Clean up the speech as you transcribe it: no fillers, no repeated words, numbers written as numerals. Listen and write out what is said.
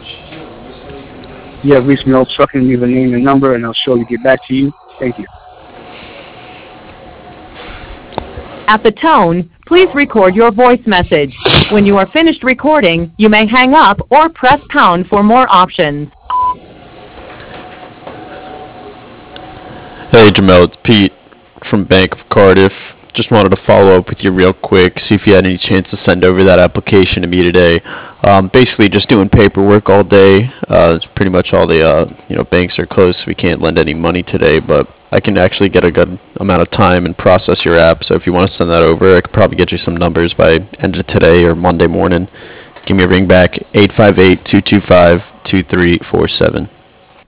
You have reached Mill Trucking. Leave a name and number, and I'll surely get back to you. Thank you. At the tone, please record your voice message. When you are finished recording, you may hang up or press pound for more options. Hey Jamel, it's Pete from Bank of Cardiff. Just wanted to follow up with you real quick, see if you had any chance to send over that application to me today. Basically, just doing paperwork all day. It's pretty much all the banks are closed, so we can't lend any money today. But I can actually get a good amount of time and process your app. So if you want to send that over, I could probably get you some numbers by end of today or Monday morning. Give me a ring back, 858-225-2347.